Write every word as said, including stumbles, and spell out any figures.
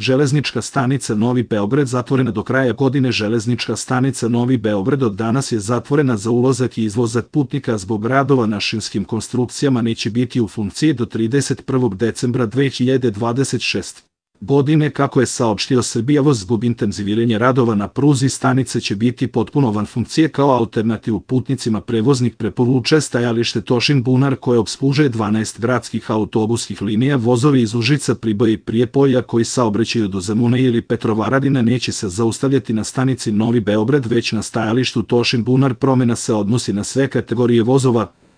Železnička stanica Novi Beograd zatvorena do kraja godine. Železnička stanica Novi Beograd od danas je zatvorena za ulazak i izlazak putnika zbog radova na šinskim konstrukcijama, neće biti u funkciji do trideset prvog decembra dve hiljade dvadeset šeste. godine. Kako je saopštio Srbijavoz, zbog intenziviranja radova na pruzi stanica će biti potpuno van funkcije. Kao alternativu putnicima prevoznik preporučuje stajalište Tošin-Bunar koje opslužuje dvanaest gradskih autobuskih linija. Vozovi iz Užica, Priboja i Prijepolja koji saobraćaju do Zemuna ili Petrovaradina neće se zaustavljati na stanici Novi Beograd već na stajalištu Tošin-Bunar. Promena se odnosi na sve kategorije vozova.